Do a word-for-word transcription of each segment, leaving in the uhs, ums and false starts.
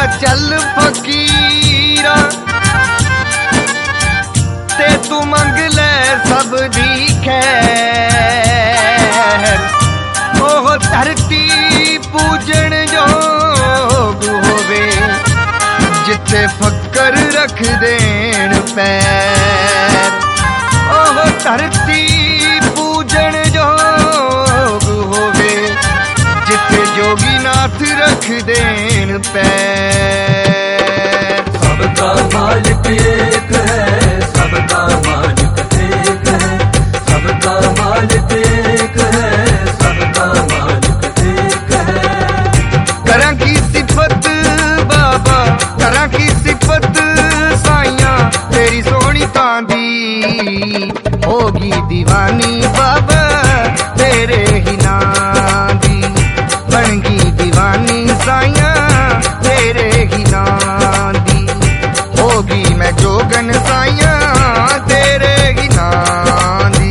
चल फकीरा ते तू मंग ले सब दी खैर। ओह धरती पूजन जोग होवे जिथे फकर रख देन पैर। ओह धरती पूजन जोग होवे जिथे जोगी नाथ रख देन पैर। सबका मालिक एक है, सबका मालिक एक है, सबका मालिक एक है, सबका मालिक एक है। करा की सिफत बाबा, करा की सिफत साइया तेरी सोहनी तांदी। होगी दीवानी बाबा तेरे ही नाम दी, बनगी दीवानी साइया तेरे ही नाम दी। होगी मैं जोगन साइया तेरे ही नाम दी।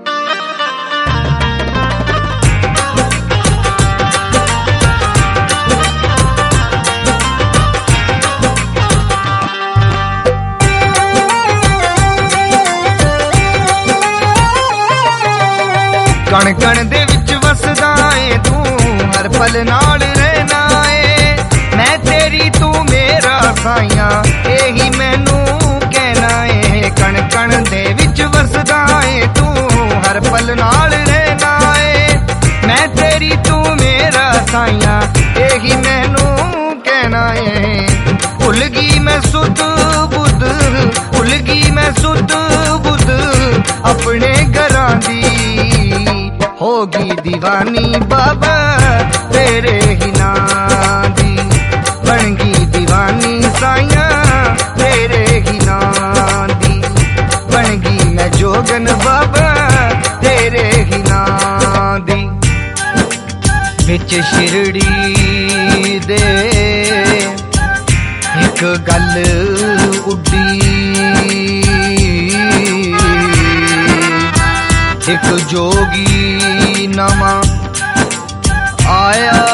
कण कण दे विच वसदा है तू, हर पल नाल रहना है। मैं तेरी तू मेरा साइया यही मैनू कहना है। कण कण दे विच वसदा है तू, हर पल नाल रहना है। मैं तेरी तू मेरा साइया यही मैनू कहना है। भुल गई मैं सुध बुध, भुल गई मैं सुध बुध अपने घरां दी। होगी दीवानी बाबा तेरे ही नाम दी, बनगी दीवानी साइया तेरे ही नाम दी। बनगी मैं जोगन बाबा तेरे ही नाम दी। विच शिरडी दे एक गल उड्डी, एक जोगी नवा आया।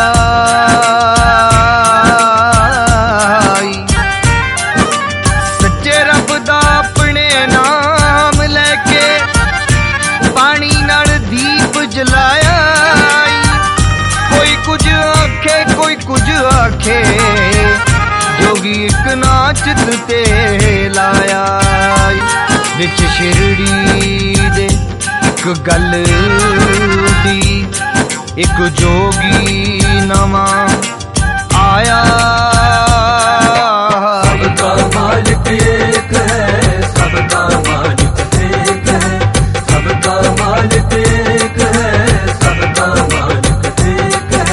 सच्चे रब दा अपने नाम लेके पानी नाल दीप जलाया। कोई कुछ आखे कोई कुछ आखे, जोगी एक नाचत ते लाया। विच शिरडी दे एक गल दी, एक जोगी नवा आया। सबका मालिक एक है, सबका मालिक एक है, सबका मालिक एक है, सबका मालिक एक है।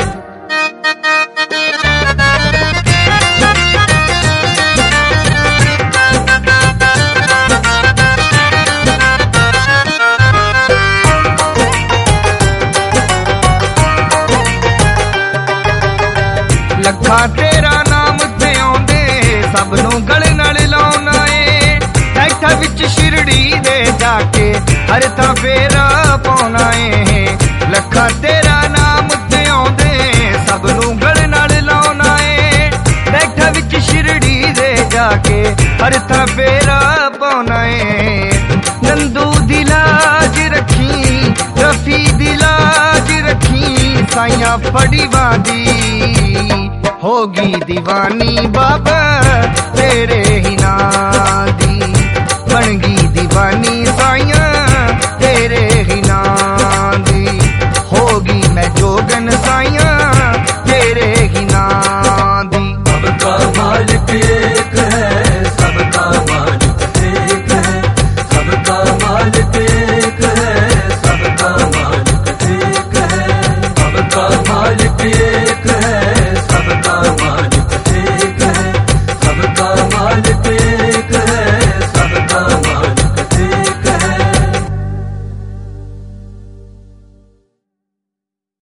लखा तेरा नाम ते आउंदे सब नू गले नाल लाउना है। बैठा विच शिरडी दे जाके हर थां फेरा पाउना है। लखा तेरा नाम ते आउंदे सब नू गले नाल लाउना है। बैठा विच शिरडी दे जाके हर थां फेरा पाउना है। नंदू दी लाज रखी, रफी दी लाज रखी, साइया फड़ी बादी। होगी दीवानी बाबा तेरे ही नाम